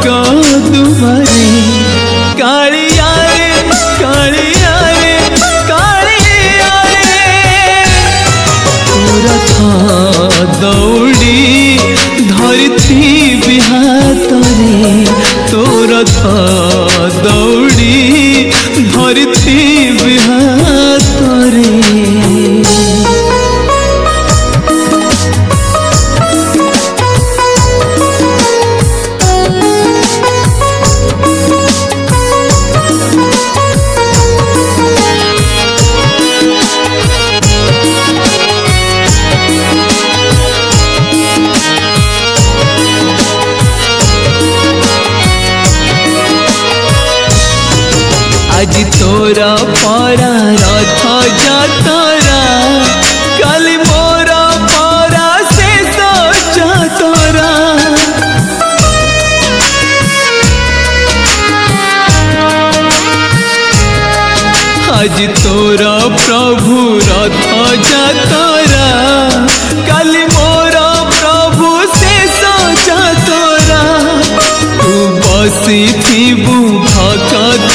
दुआरे कालिया रे कालिया रे कालिया रे तोरा था दौड़ी धरती बिहातरे तोरा था दौड़ी धरती बिहातरे आज तोरा पारा रथ जातरा कल मोरा पारा से जातरा आज तोरा प्रभु रथ जातरा कल मोरा प्रभु से जातरा तू बसी थीबू भक्त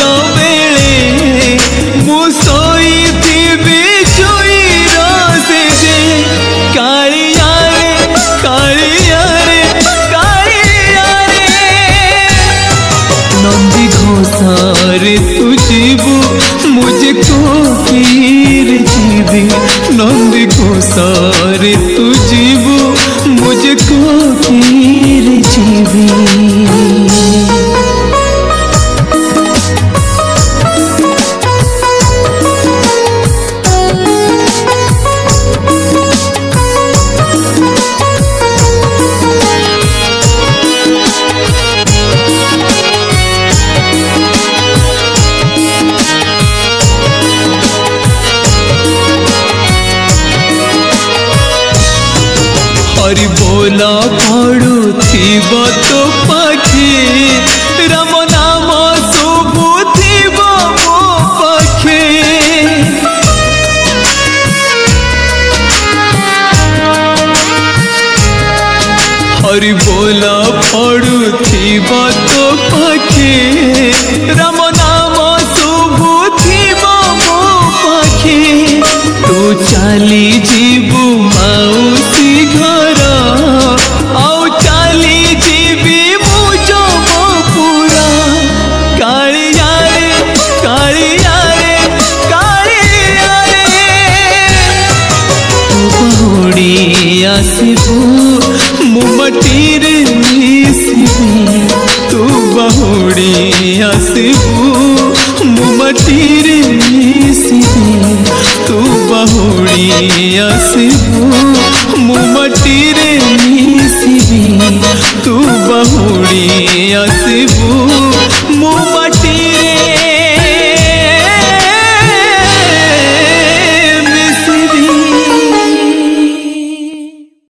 सारे तू जीवो मुझको पीर जीवी नंद को सारे तू जीवो मुझको पीर जीवी हरि बोला पड़ू थीब तो पाखे राम नाम शुभु थीब मो पाखे हरि बोला पड़ू थीब तो पाखे राम नाम शुभु थीब मो पाखे तू चली जीवु माउसी घर आउ चली जीवी मुझ पूरा कालिया रे कालिया रे कालिया रे तू बहुड़ी आसबू मुमटीर मिसबी तू बहुड़ी आसबू मुमटीर मिसबी तू बहुड़ी आसबू मुमटीर मिसबी तू बहुड़ी आसबू